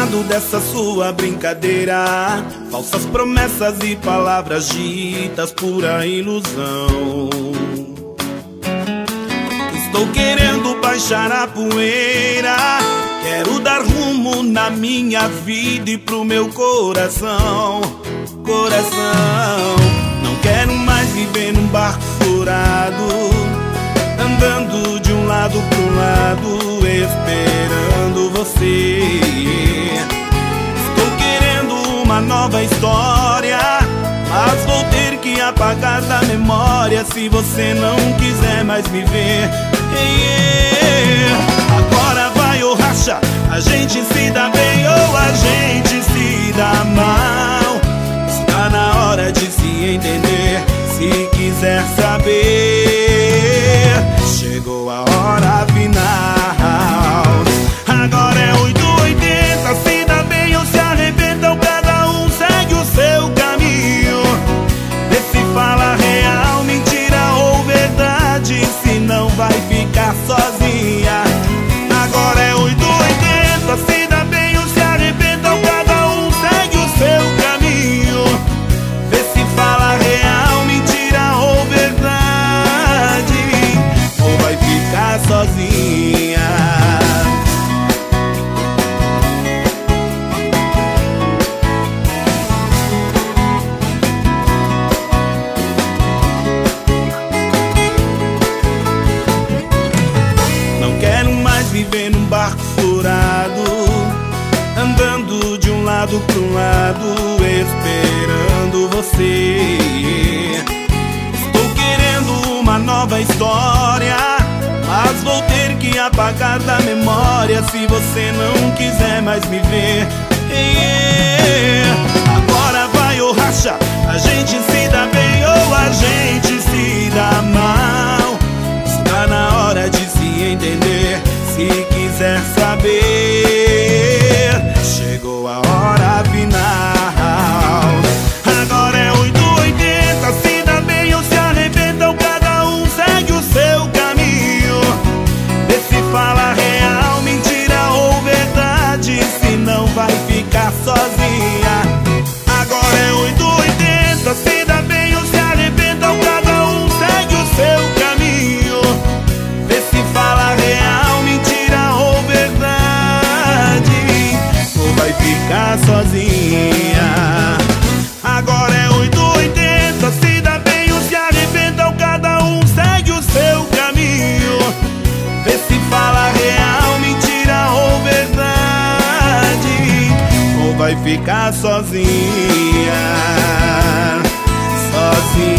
cansado dessa sua brincadeira, falsas promessas e palavras ditas, pura ilusão. Estou querendo baixar a poeira, quero dar rumo na minha vida e pro meu coração. Coração, não quero mais viver num barco furado, andando de um lado pro lado, esperando você. Estou querendo uma nova história, mas vou ter que apagar da memória se você não quiser mais me ver. Agora vai ou racha, a gente se dá bem ou a gente se dá mal. Está na hora de se entender, se quiser saber. Chegou a hora final. Agora é 880, se dá bem ou se arrebentam, cada um segue o seu caminho. Vê se fala real, mentira ou verdade, se não vai ficar sozinha. Agora é 880, se dá bem ou se arrebentam, cada um segue o seu caminho. Vê se fala real, mentira ou verdade, ou vai ficar sozinha. Viver num barco furado, andando de um lado pro lado, esperando você. Estou querendo uma nova história, mas vou ter que apagar da memória se você não quiser mais me ver. Agora vai ou racha, a gente se dá bem ou a gente se dá mal. Está na hora de se entender, se quiser saber. Chegou a hora final. Agora é 880, se dá bem ou se arrebentam, cada um segue o seu caminho. Vê se fala real, mentira ou verdade, se não vai ficar sozinha. Agora é 880, se dá bem ou se arrebentam, cada um segue o seu caminho. Vê se fala real, mentira ou verdade, ou vai ficar sozinha. Agora é 880, se dá bem ou se arrebentam, cada um segue o seu caminho. Vê se fala real, mentira ou verdade, ou vai ficar sozinha. Sozinha.